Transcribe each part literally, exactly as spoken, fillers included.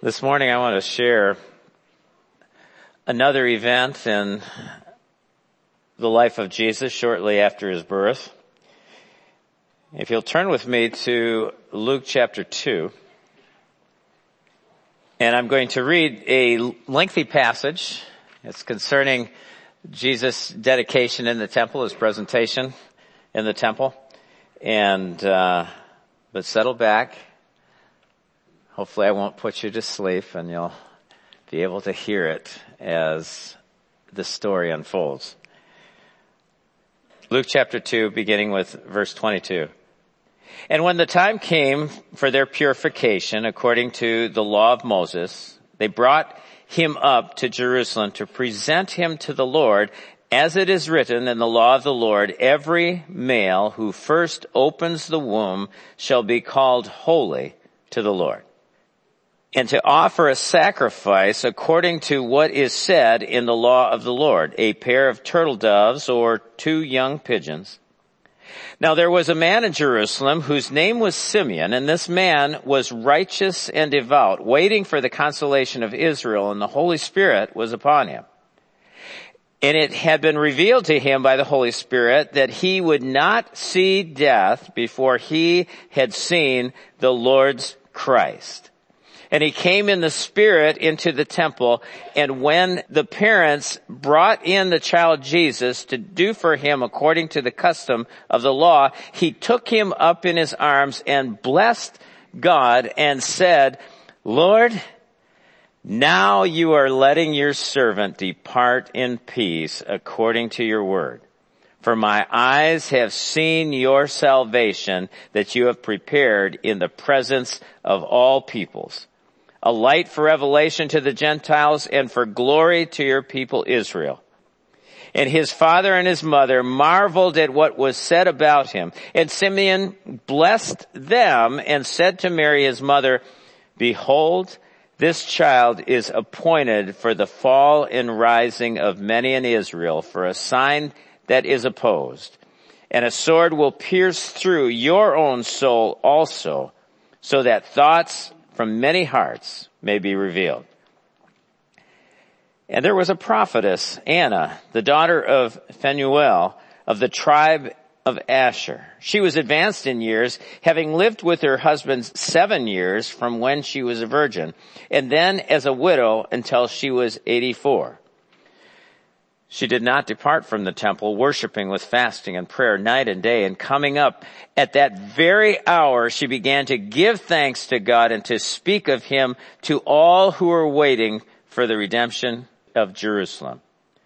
This morning I want to share another event in the life of Jesus shortly after his birth. If you'll turn with me to Luke chapter two, and I'm going to read a lengthy passage. It's concerning Jesus' dedication in the temple, his presentation in the temple. And, uh, but settle back. Hopefully I won't put you to sleep and you'll be able to hear it as the story unfolds. Luke chapter two, beginning with verse twenty-two. And when the time came for their purification, according to the law of Moses, they brought him up to Jerusalem to present him to the Lord, as it is written in the law of the Lord, every male who first opens the womb shall be called holy to the Lord. And to offer a sacrifice according to what is said in the law of the Lord, a pair of turtle doves or two young pigeons. Now there was a man in Jerusalem whose name was Simeon, and this man was righteous and devout, waiting for the consolation of Israel, and the Holy Spirit was upon him. And it had been revealed to him by the Holy Spirit that he would not see death before he had seen the Lord's Christ. And he came in the Spirit into the temple, and when the parents brought in the child Jesus to do for him according to the custom of the law, he took him up in his arms and blessed God and said, Lord, now you are letting your servant depart in peace according to your word. For my eyes have seen your salvation that you have prepared in the presence of all peoples, a light for revelation to the Gentiles and for glory to your people Israel. And his father and his mother marveled at what was said about him. And Simeon blessed them and said to Mary his mother, Behold, this child is appointed for the fall and rising of many in Israel, for a sign that is opposed. And a sword will pierce through your own soul also, so that thoughts from many hearts may be revealed. And there was a prophetess, Anna, the daughter of Phanuel, of the tribe of Asher. She was advanced in years, having lived with her husband seven years from when she was a virgin, and then as a widow until she was eighty-four. She did not depart from the temple, worshiping with fasting and prayer night and day, and coming up at that very hour, she began to give thanks to God and to speak of him to all who were waiting for the redemption of Jerusalem.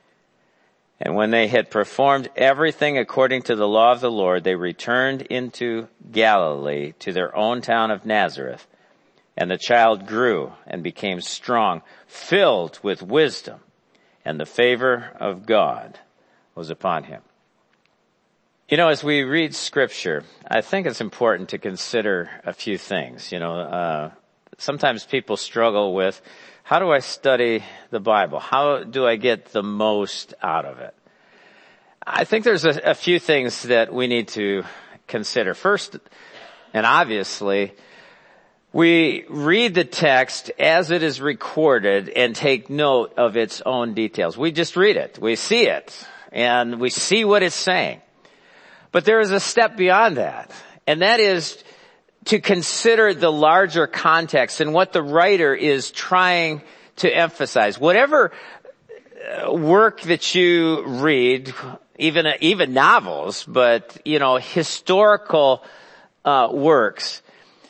And when they had performed everything according to the law of the Lord, they returned into Galilee to their own town of Nazareth. And the child grew and became strong, filled with wisdom, and the favor of God was upon him. You know, as we read Scripture, I think it's important to consider a few things. You know, uh, sometimes people struggle with, how do I study the Bible? How do I get the most out of it? I think there's a, a few things that we need to consider. First, and obviously, we read the text as it is recorded and take note of its own details. We just read it. We see it. And we see what it's saying. But there is a step beyond that. And that is to consider the larger context and what the writer is trying to emphasize. Whatever work that you read, even, even novels, but, you know, historical uh, works,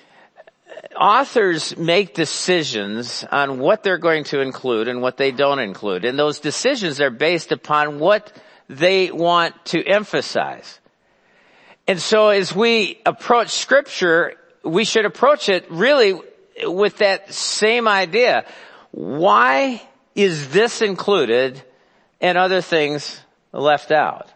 authors make decisions on what they're going to include and what they don't include. And those decisions are based upon what they want to emphasize. And so as we approach Scripture, we should approach it really with that same idea. Why is this included and other things left out?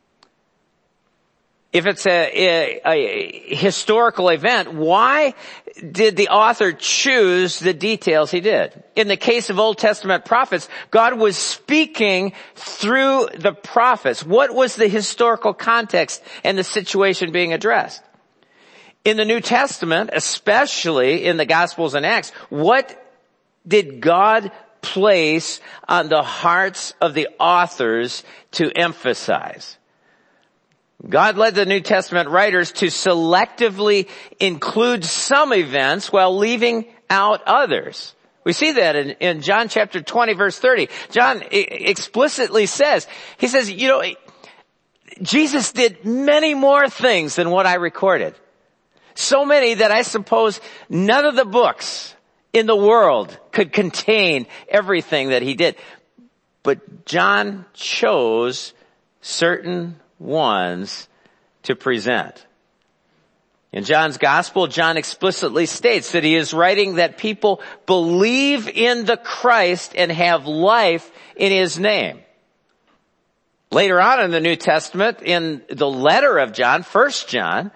If it's a, a, a historical event, why did the author choose the details he did? In the case of Old Testament prophets, God was speaking through the prophets. What was the historical context and the situation being addressed? In the New Testament, especially in the Gospels and Acts, what did God place on the hearts of the authors to emphasize? God led the New Testament writers to selectively include some events while leaving out others. We see that in, in John chapter twenty, verse thirty. John explicitly says, he says, you know, Jesus did many more things than what I recorded. So many that I suppose none of the books in the world could contain everything that he did. But John chose certain ones to present. In John's gospel, John explicitly states that he is writing that people believe in the Christ and have life in his name. Later on in the New Testament, in the letter of John, First John,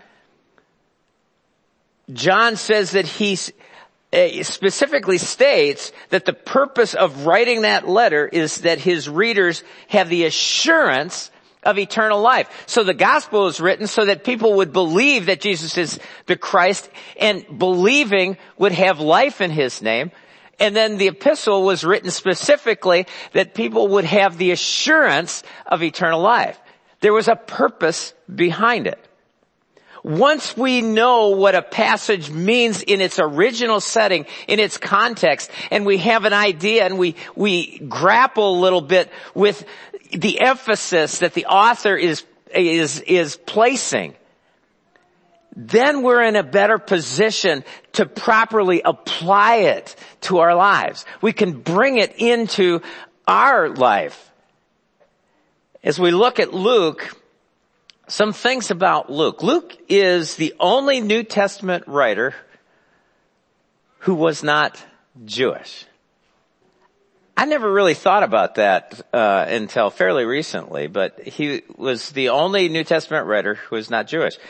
John says that he specifically states that the purpose of writing that letter is that his readers have the assurance of eternal life. So the gospel is written so that people would believe that Jesus is the Christ, and believing would have life in his name. And then the epistle was written specifically that people would have the assurance of eternal life. There was a purpose behind it. Once we know what a passage means in its original setting, in its context, and we have an idea and we, we grapple a little bit with the emphasis that the author is, is, is placing, then we're in a better position to properly apply it to our lives. We can bring it into our life. As we look at Luke, some things about Luke. Luke is the only New Testament writer who was not Jewish. I never really thought about that uh, until fairly recently, but he was the only New Testament writer who was not Jewish.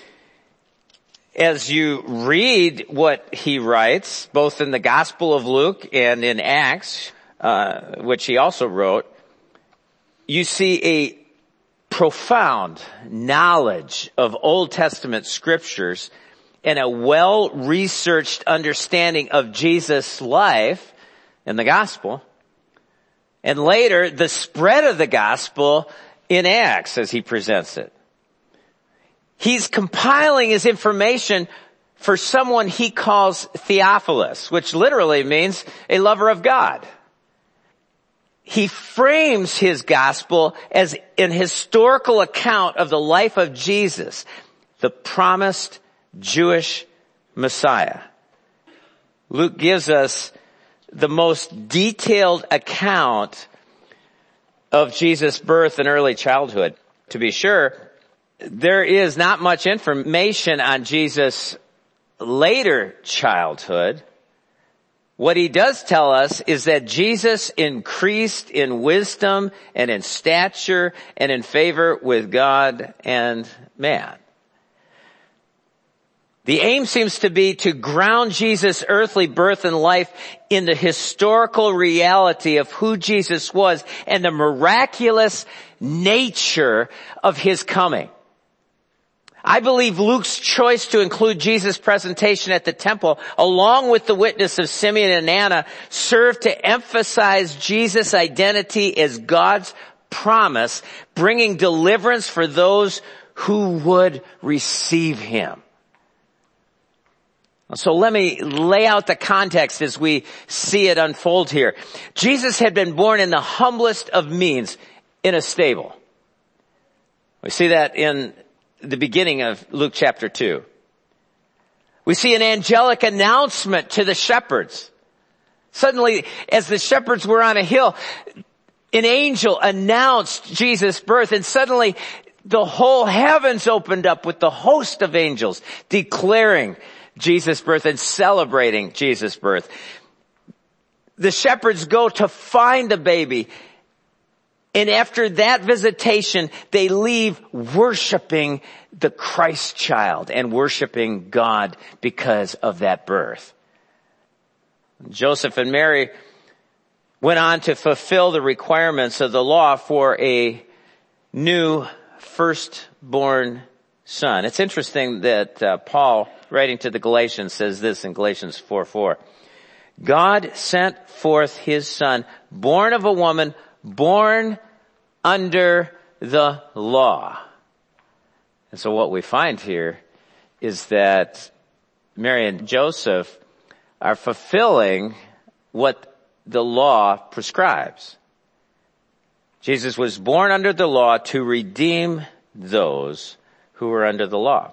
As you read what he writes, both in the Gospel of Luke and in Acts, uh, which he also wrote, you see a profound knowledge of Old Testament scriptures and a well-researched understanding of Jesus' life in the gospel. And later, the spread of the gospel in Acts as he presents it. He's compiling his information for someone he calls Theophilus, which literally means a lover of God. He frames his gospel as an historical account of the life of Jesus, the promised Jewish Messiah. Luke gives us the most detailed account of Jesus' birth and early childhood. To be sure, there is not much information on Jesus' later childhood. What he does tell us is that Jesus increased in wisdom and in stature and in favor with God and man. The aim seems to be to ground Jesus' earthly birth and life in the historical reality of who Jesus was and the miraculous nature of his coming. I believe Luke's choice to include Jesus' presentation at the temple, along with the witness of Simeon and Anna, served to emphasize Jesus' identity as God's promise, bringing deliverance for those who would receive him. So let me lay out the context as we see it unfold here. Jesus had been born in the humblest of means, in a stable. We see that in the beginning of Luke chapter two. We see an angelic announcement to the shepherds. Suddenly, as the shepherds were on a hill, an angel announced Jesus' birth, and suddenly the whole heavens opened up with the host of angels declaring Jesus' birth and celebrating Jesus' birth. The shepherds go to find the baby, and after that visitation, they leave worshiping the Christ child and worshiping God because of that birth. Joseph and Mary went on to fulfill the requirements of the law for a new firstborn son. It's interesting that uh, Paul, writing to the Galatians, says this in Galatians four four. God sent forth his son, born of a woman, born under the law. And so what we find here is that Mary and Joseph are fulfilling what the law prescribes. Jesus was born under the law to redeem those who were under the law.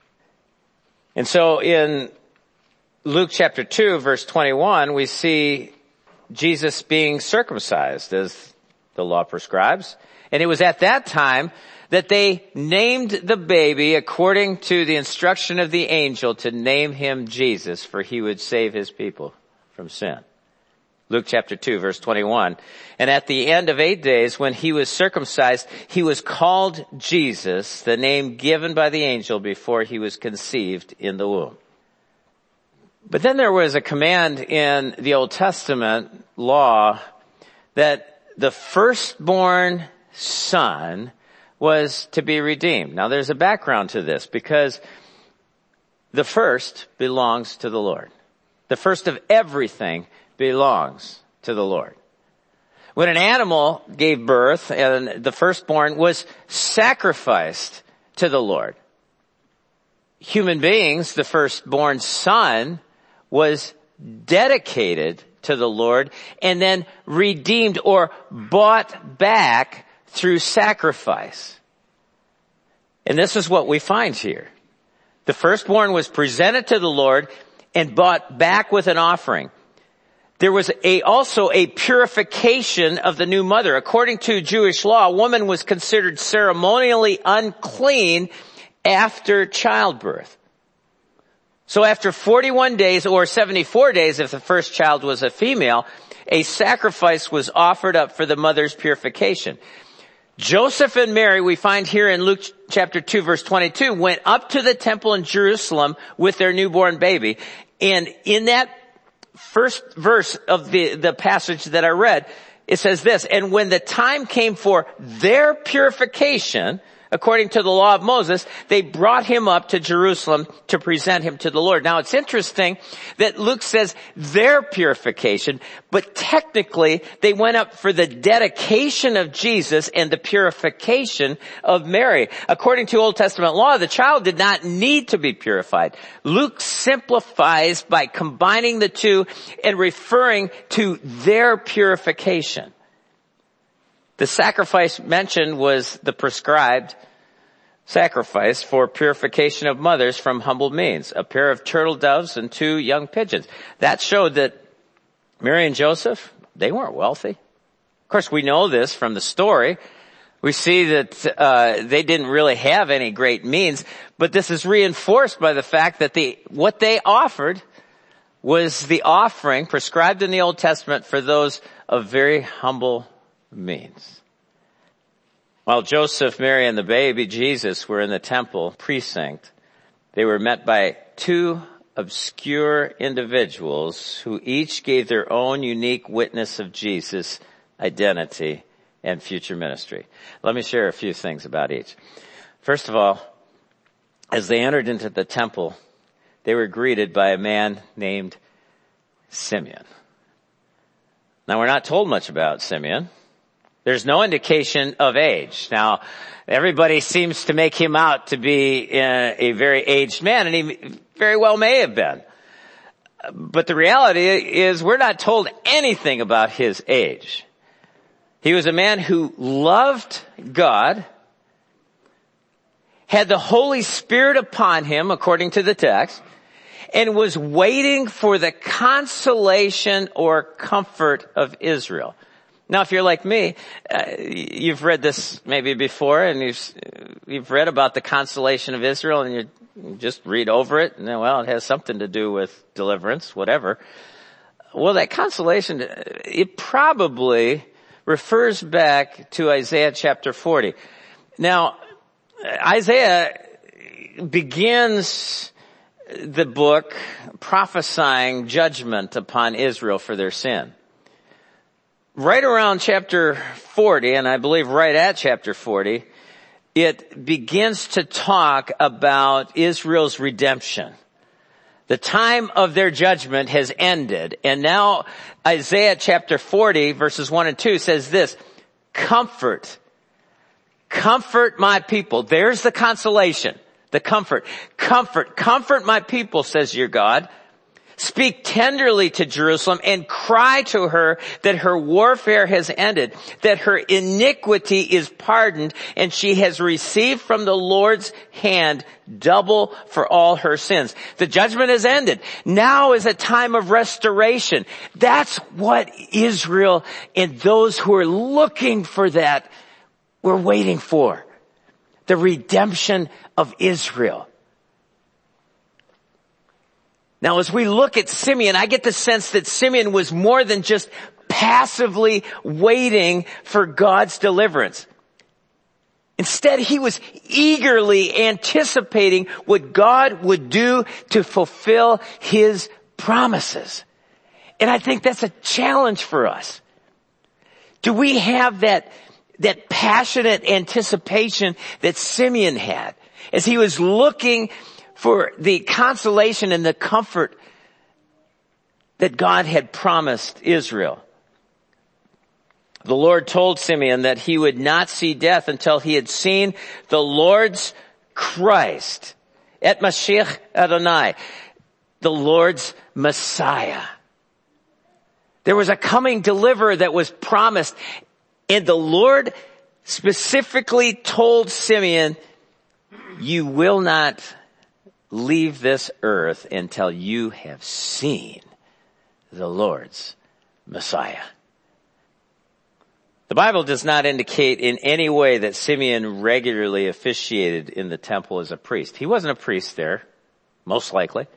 And so in Luke chapter two, verse twenty-one, we see Jesus being circumcised as the law prescribes. And it was at that time that they named the baby according to the instruction of the angel to name him Jesus, for he would save his people from sin. Luke chapter two, verse twenty-one. And at the end of eight days, when he was circumcised, he was called Jesus, the name given by the angel before he was conceived in the womb. But then there was a command in the Old Testament law that the firstborn son was to be redeemed. Now there's a background to this, because the first belongs to the Lord. The first of everything belongs to the Lord. When an animal gave birth and the firstborn was sacrificed to the Lord, human beings, the firstborn son was dedicated to the Lord and then redeemed or bought back through sacrifice. And this is what we find here. The firstborn was presented to the Lord and bought back with an offering. There was a, also a purification of the new mother. According to Jewish law, a woman was considered ceremonially unclean after childbirth. So after forty-one days or seventy-four days, if the first child was a female, a sacrifice was offered up for the mother's purification. Joseph and Mary, we find here in Luke chapter two, verse twenty-two, went up to the temple in Jerusalem with their newborn baby. And in that first verse of the, the passage that I read, it says this: and when the time came for their purification, according to the law of Moses, they brought him up to Jerusalem to present him to the Lord. Now it's interesting that Luke says their purification, but technically they went up for the dedication of Jesus and the purification of Mary. According to Old Testament law, the child did not need to be purified. Luke simplifies by combining the two and referring to their purification. The sacrifice mentioned was the prescribed sacrifice for purification of mothers from humble means, a pair of turtle doves and two young pigeons. That showed that Mary and Joseph, they weren't wealthy. Of course, we know this from the story. We see that uh they didn't really have any great means, but this is reinforced by the fact that the what they offered was the offering prescribed in the Old Testament for those of very humble means. While Joseph, Mary, and the baby Jesus were in the temple precinct, they were met by two obscure individuals who each gave their own unique witness of Jesus' identity and future ministry. Let me share a few things about each. First of all, as they entered into the temple, they were greeted by a man named Simeon. Now, we're not told much about Simeon. There's no indication of age. Now, everybody seems to make him out to be a, a very aged man, and he very well may have been. But the reality is we're not told anything about his age. He was a man who loved God, had the Holy Spirit upon him, according to the text, and was waiting for the consolation or comfort of Israel. Now, if you're like me, uh, you've read this maybe before, and you've, you've read about the consolation of Israel, and you, you just read over it, and then, well, it has something to do with deliverance, whatever. Well, that consolation, it probably refers back to Isaiah chapter forty. Now, Isaiah begins the book prophesying judgment upon Israel for their sin. Right around chapter forty, and I believe right at chapter forty, it begins to talk about Israel's redemption. The time of their judgment has ended. And now Isaiah chapter forty verses one and two says this, comfort, comfort my people. There's the consolation, the comfort. Comfort, comfort my people, says your God. Speak tenderly to Jerusalem and cry to her that her warfare has ended, that her iniquity is pardoned, and she has received from the Lord's hand double for all her sins. The judgment has ended. Now is a time of restoration. That's what Israel and those who are looking for that were waiting for. The redemption of Israel. Now, as we look at Simeon, I get the sense that Simeon was more than just passively waiting for God's deliverance. Instead, he was eagerly anticipating what God would do to fulfill his promises. And I think that's a challenge for us. Do we have that, that passionate anticipation that Simeon had as he was looking for the consolation and the comfort that God had promised Israel? The Lord told Simeon that he would not see death until he had seen the Lord's Christ, et Mashiach Adonai, the Lord's Messiah. There was a coming deliverer that was promised, and the Lord specifically told Simeon, you will not leave this earth until you have seen the Lord's Messiah. The Bible does not indicate in any way that Simeon regularly officiated in the temple as a priest. He wasn't a priest there, most likely.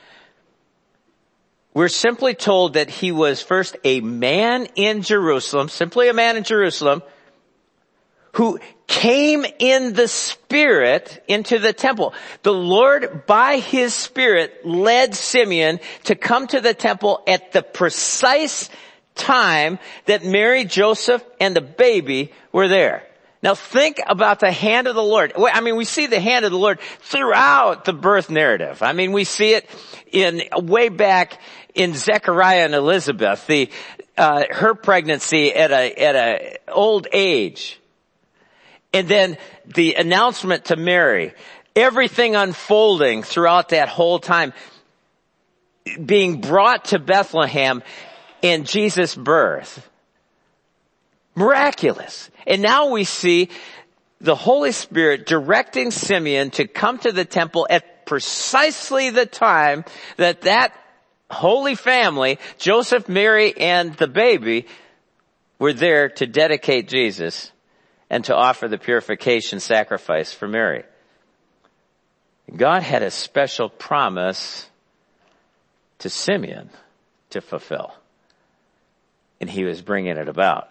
We're simply told that he was first a man in Jerusalem, simply a man in Jerusalem, who came in the Spirit into the temple. The Lord, by His Spirit, led Simeon to come to the temple at the precise time that Mary, Joseph, and the baby were there. Now think about the hand of the Lord. I mean, we see the hand of the Lord throughout the birth narrative. I mean, we see it in way back in Zechariah and Elizabeth, the uh, her pregnancy at a at a old age. And then the announcement to Mary, everything unfolding throughout that whole time, being brought to Bethlehem and Jesus' birth. Miraculous. And now we see the Holy Spirit directing Simeon to come to the temple at precisely the time that that holy family, Joseph, Mary, and the baby, were there to dedicate Jesus and to offer the purification sacrifice for Mary. God had a special promise to Simeon to fulfill, and he was bringing it about.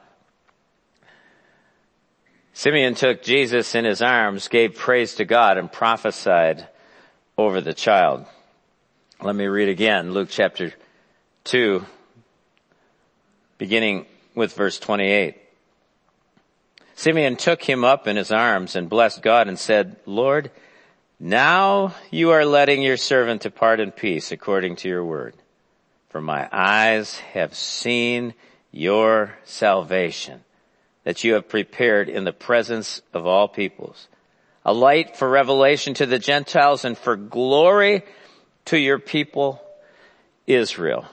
Simeon took Jesus in his arms, gave praise to God, and prophesied over the child. Let me read again, Luke chapter two, beginning with verse twenty-eight. Simeon took him up in his arms and blessed God and said, Lord, now you are letting your servant depart in peace according to your word. For my eyes have seen your salvation, that you have prepared in the presence of all peoples, a light for revelation to the Gentiles and for glory to your people Israel.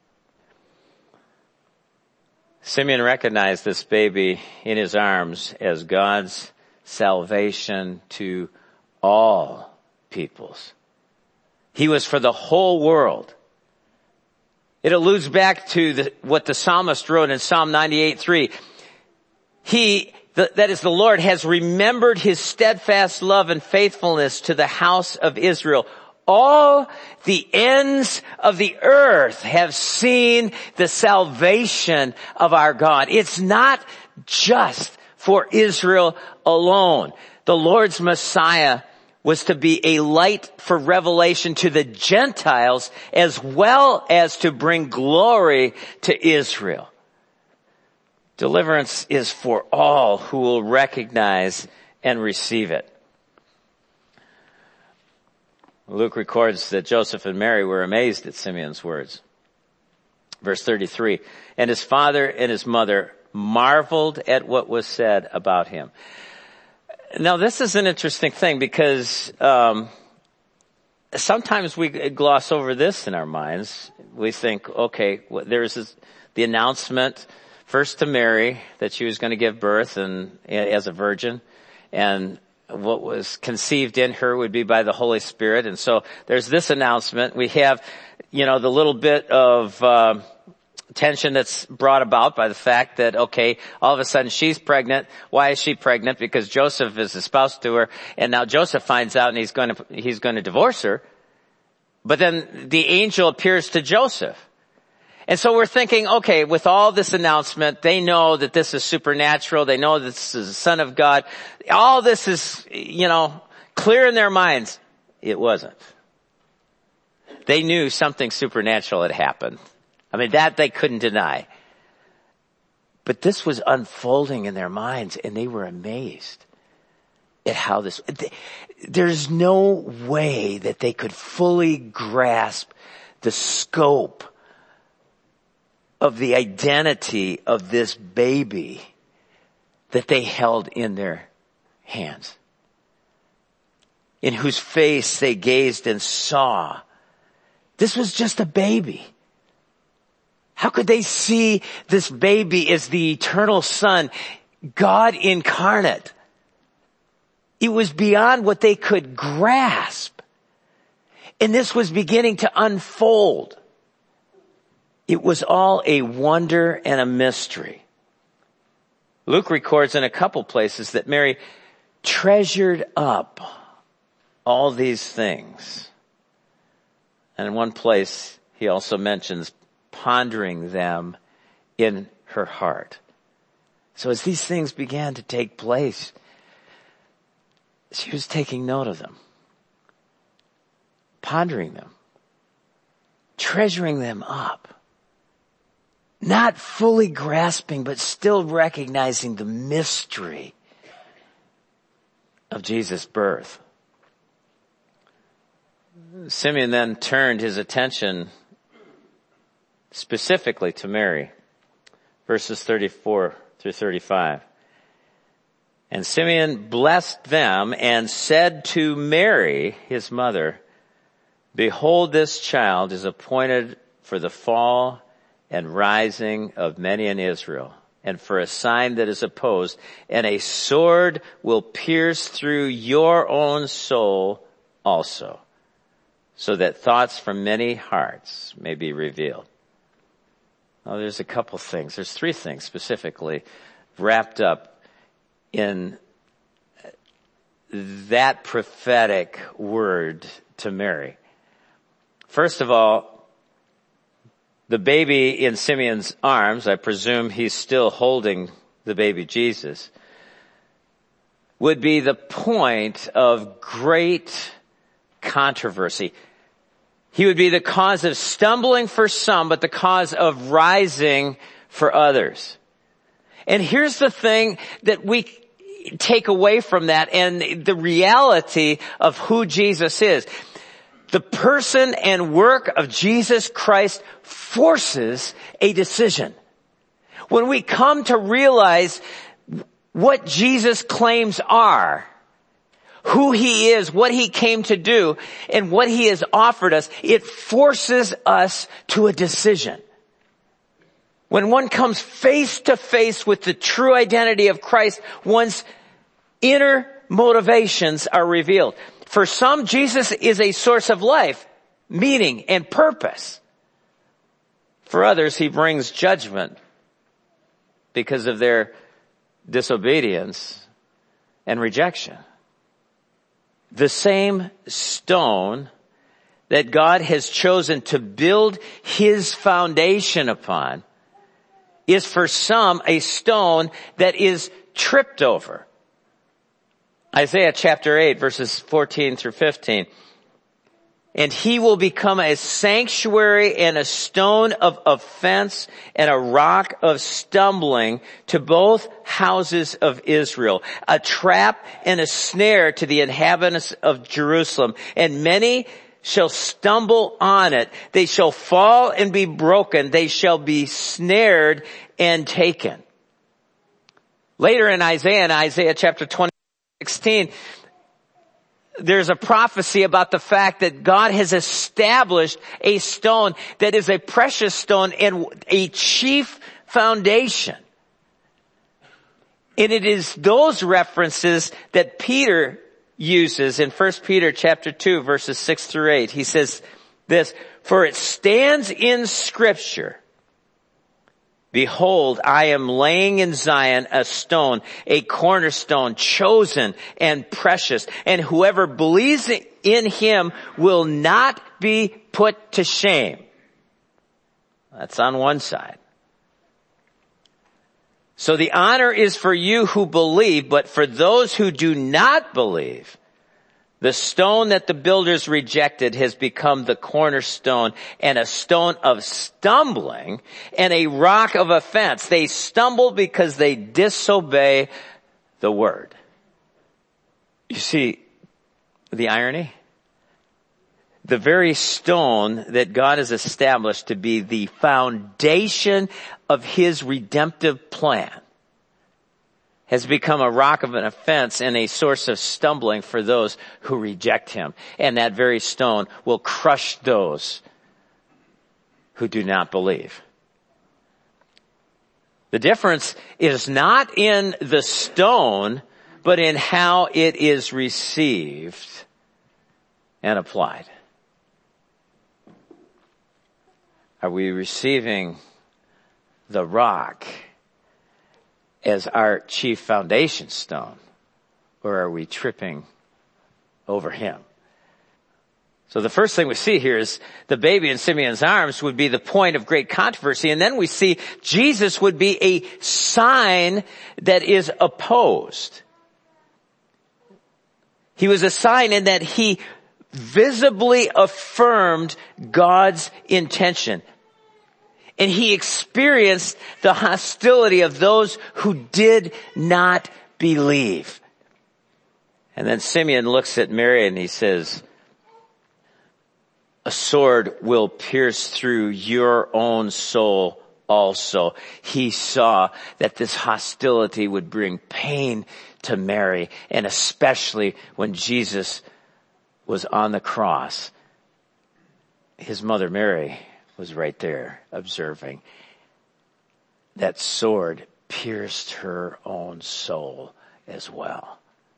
Simeon recognized this baby in his arms as God's salvation to all peoples. He was for the whole world. It alludes back to the, what the psalmist wrote in Psalm ninety-eight three. He, the, that is the Lord, has remembered his steadfast love and faithfulness to the house of Israel. All the ends of the earth have seen the salvation of our God. It's not just for Israel alone. The Lord's Messiah was to be a light for revelation to the Gentiles as well as to bring glory to Israel. Deliverance is for all who will recognize and receive it. Luke records that Joseph and Mary were amazed at Simeon's words. Verse thirty-three, and his father and his mother marveled at what was said about him. Now this is an interesting thing because um sometimes we gloss over this in our minds. We think, okay, well, there's this, the announcement first to Mary that she was going to give birth and as a virgin, and what was conceived in her would be by the Holy Spirit. And so there's this announcement. We have, you know, the little bit of uh, tension that's brought about by the fact that, okay, all of a sudden she's pregnant. Why is she pregnant? Because Joseph is espoused to her, and now Joseph finds out and he's going to, he's going to divorce her. But then the angel appears to Joseph. And so we're thinking, okay, with all this announcement, they know that this is supernatural. They know this is the Son of God. All this is, you know, clear in their minds. It wasn't. They knew something supernatural had happened. I mean, that they couldn't deny. But this was unfolding in their minds, and they were amazed at how this, there's no way that they could fully grasp the scope of the identity of this baby that they held in their hands, in whose face they gazed and saw. This was just a baby. How could they see this baby as the eternal Son, God incarnate? It was beyond what they could grasp. And this was beginning to unfold. It was all a wonder and a mystery. Luke records in a couple places that Mary treasured up all these things. And in one place, he also mentions pondering them in her heart. So as these things began to take place, she was taking note of them, pondering them, treasuring them up. Not fully grasping, but still recognizing the mystery of Jesus' birth. Simeon then turned his attention specifically to Mary. Verses thirty-four through thirty-five. And Simeon blessed them and said to Mary, his mother, behold, this child is appointed for the fall and rising of many in Israel, and for a sign that is opposed, and a sword will pierce through your own soul also, so that thoughts from many hearts may be revealed. Now there's a couple things. There's three things specifically wrapped up in that prophetic word to Mary. First of all, the baby in Simeon's arms, I presume he's still holding the baby Jesus, would be the point of great controversy. He would be the cause of stumbling for some, but the cause of rising for others. And here's the thing that we take away from that and the reality of who Jesus is. The person and work of Jesus Christ forces a decision. When we come to realize what Jesus' claims are, who he is, what he came to do, and what he has offered us, it forces us to a decision. When one comes face to face with the true identity of Christ, one's inner motivations are revealed. For some, Jesus is a source of life, meaning, and purpose. For others, he brings judgment because of their disobedience and rejection. The same stone that God has chosen to build his foundation upon is for some a stone that is tripped over. Isaiah chapter eight, verses fourteen through fifteen. And he will become a sanctuary and a stone of offense and a rock of stumbling to both houses of Israel, a trap and a snare to the inhabitants of Jerusalem. And many shall stumble on it. They shall fall and be broken. They shall be snared and taken. Later in Isaiah, in Isaiah chapter twenty, sixteen, there's a prophecy about the fact that God has established a stone that is a precious stone and a chief foundation. And it is those references that Peter uses in First Peter chapter two, verses six through eight. He says this, "For it stands in Scripture, behold, I am laying in Zion a stone, a cornerstone, chosen and precious, and whoever believes in him will not be put to shame." That's on one side. So the honor is for you who believe, but for those who do not believe, the stone that the builders rejected has become the cornerstone and a stone of stumbling and a rock of offense. They stumble because they disobey the word. You see the irony? The very stone that God has established to be the foundation of his redemptive plan has become a rock of an offense and a source of stumbling for those who reject him. And that very stone will crush those who do not believe. The difference is not in the stone, but in how it is received and applied. Are we receiving the rock as our chief foundation stone, or are we tripping over him? So the first thing we see here is the baby in Simeon's arms would be the point of great controversy, and then we see Jesus would be a sign that is opposed. He was a sign in that he visibly affirmed God's intention. And he experienced the hostility of those who did not believe. And then Simeon looks at Mary and he says, "A sword will pierce through your own soul also." He saw that this hostility would bring pain to Mary, and especially when Jesus was on the cross. His mother Mary was right there observing. That sword pierced her own soul as well.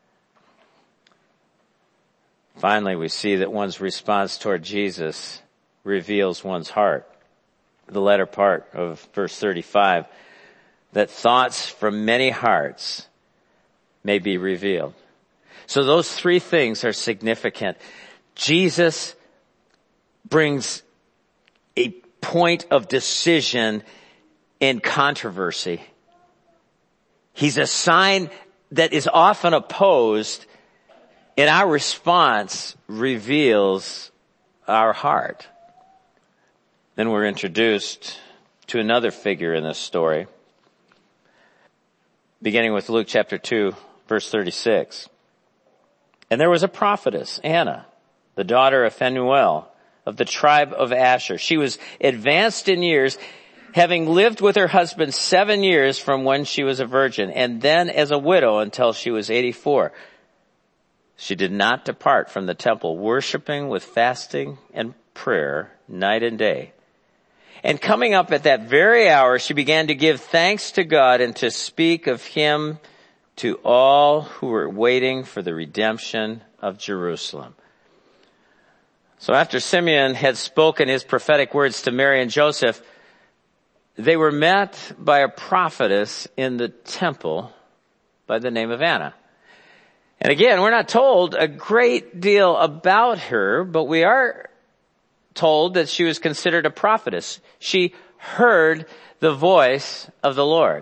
Finally, we see that one's response toward Jesus reveals one's heart. The latter part of verse thirty-five, that thoughts from many hearts may be revealed. So those three things are significant. Jesus brings a point of decision in controversy. He's a sign that is often opposed, and our response reveals our heart. Then we're introduced to another figure in this story, beginning with Luke chapter two, verse thirty-six. "And there was a prophetess, Anna, the daughter of Phanuel, of the tribe of Asher. She was advanced in years, having lived with her husband seven years from when she was a virgin, and then as a widow until she was eighty-four. She did not depart from the temple, worshiping with fasting and prayer night and day. And coming up at that very hour, she began to give thanks to God and to speak of him to all who were waiting for the redemption of Jerusalem." So after Simeon had spoken his prophetic words to Mary and Joseph, they were met by a prophetess in the temple by the name of Anna. And again, we're not told a great deal about her, but we are told that she was considered a prophetess. She heard the voice of the Lord.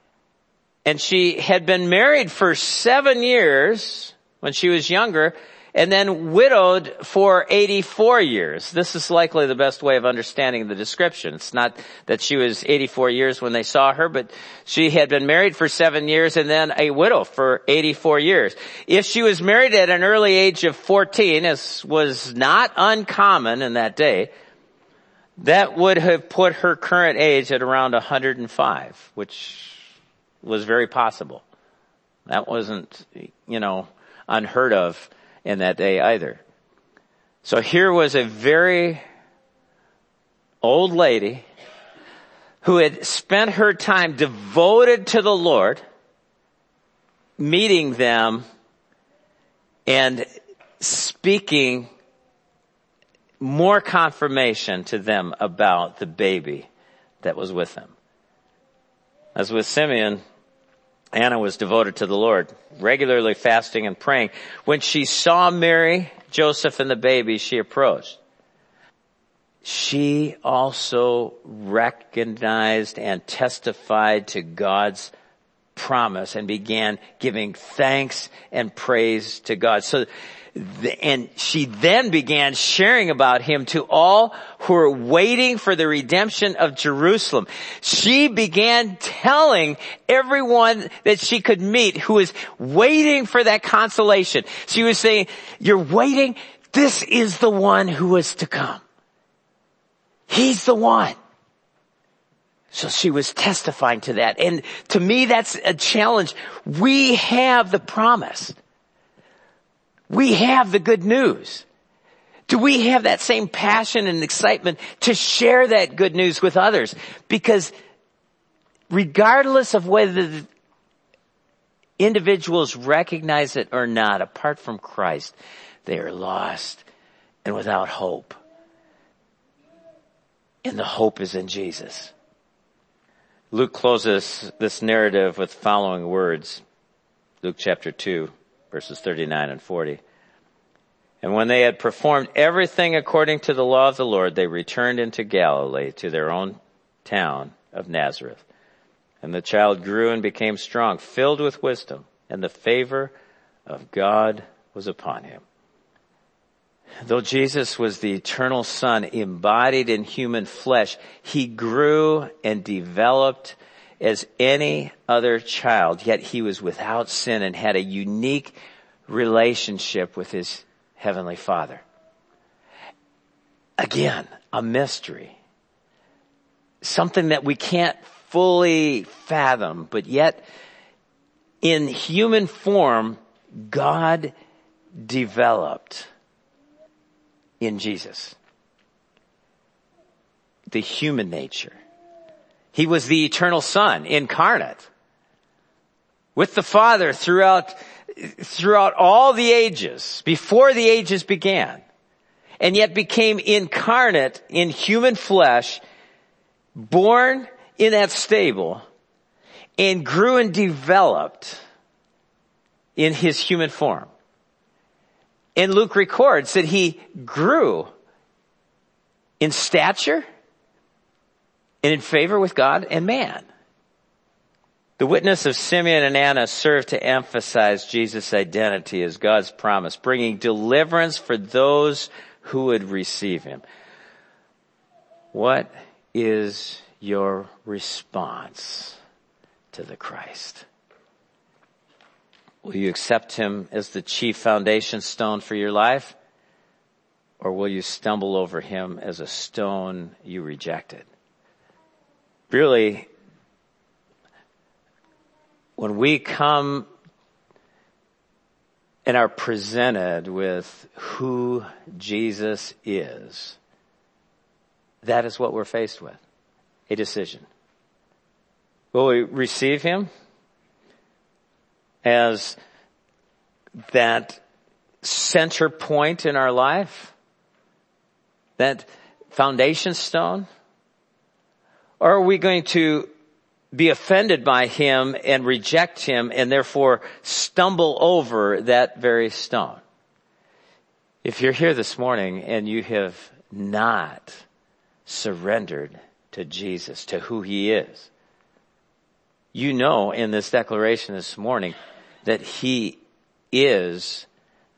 And she had been married for seven years when she was younger, and then widowed for eighty-four years. This is likely the best way of understanding the description. It's not that she was eighty-four years when they saw her, but she had been married for seven years and then a widow for eighty-four years. If she was married at an early age of fourteen, as was not uncommon in that day, that would have put her current age at around one hundred five, which was very possible. That wasn't, you know, unheard of in that day either. So here was a very old lady who had spent her time devoted to the Lord, meeting them and speaking more confirmation to them about the baby that was with them. As with Simeon, Anna was devoted to the Lord, regularly fasting and praying. When she saw Mary, Joseph, and the baby, she approached. She also recognized and testified to God's promise and began giving thanks and praise to God. So, and she then began sharing about him to all who were waiting for the redemption of Jerusalem. She began telling everyone that she could meet who was waiting for that consolation. She was saying, you're waiting? This is the one who was to come. He's the one. So she was testifying to that. And to me, that's a challenge. We have the promise. We have the good news. Do we have that same passion and excitement to share that good news with others? Because regardless of whether the individuals recognize it or not, apart from Christ, they are lost and without hope. And the hope is in Jesus. Luke closes this narrative with the following words. Luke chapter two, verses thirty-nine and forty. And when they had performed everything according to the law of the Lord, they returned into Galilee to their own town of Nazareth. And the child grew and became strong, filled with wisdom, and the favor of God was upon him. Though Jesus was the eternal Son embodied in human flesh, he grew and developed as any other child, yet he was without sin and had a unique relationship with his Heavenly Father. Again, a mystery. Something that we can't fully fathom, but yet in human form, God developed in Jesus. The human nature. He was the eternal Son, incarnate, with the Father throughout throughout all the ages, before the ages began, and yet became incarnate in human flesh, born in that stable, and grew and developed in his human form. And Luke records that he grew in stature and in favor with God and man. The witness of Simeon and Anna served to emphasize Jesus' identity as God's promise, bringing deliverance for those who would receive him. What is your response to the Christ? Will you accept him as the chief foundation stone for your life? Or will you stumble over him as a stone you rejected? Really, when we come and are presented with who Jesus is, that is what we're faced with. A decision. Will we receive him as that center point in our life? That foundation stone? Or are we going to be offended by him and reject him and therefore stumble over that very stone? If you're here this morning and you have not surrendered to Jesus, to who he is, you know in this declaration this morning that he is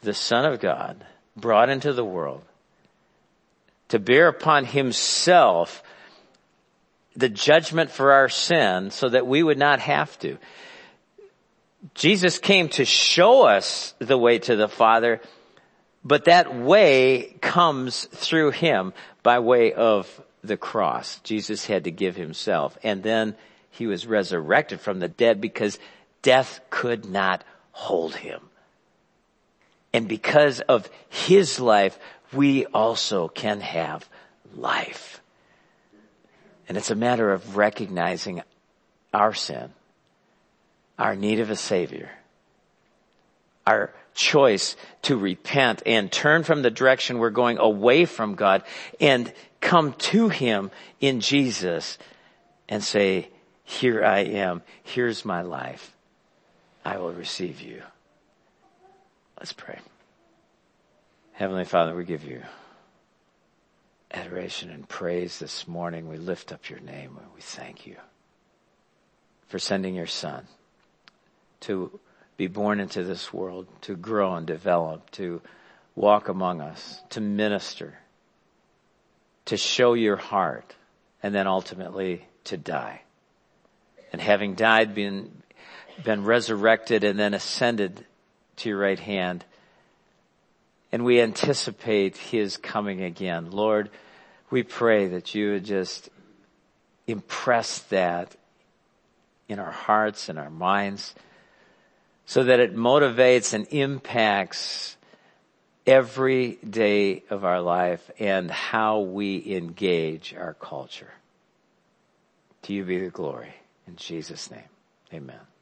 the Son of God, brought into the world to bear upon himself the judgment for our sin so that we would not have to. Jesus came to show us the way to the Father, but that way comes through him by way of the cross. Jesus had to give himself, and then he was resurrected from the dead because death could not hold him. And because of his life, we also can have life. And it's a matter of recognizing our sin, our need of a Savior, our choice to repent and turn from the direction we're going away from God and come to him in Jesus and say, here I am, here's my life, I will receive you. Let's pray. Heavenly Father, we give you adoration and praise this morning. We lift up your name and we thank you for sending your Son to be born into this world, to grow and develop, to walk among us, to minister, to show your heart, and then ultimately to die. And having died, been, been resurrected, and then ascended to your right hand, and we anticipate his coming again. Lord, we pray that you would just impress that in our hearts and our minds so that it motivates and impacts every day of our life and how we engage our culture. To you be the glory. In Jesus' name, amen.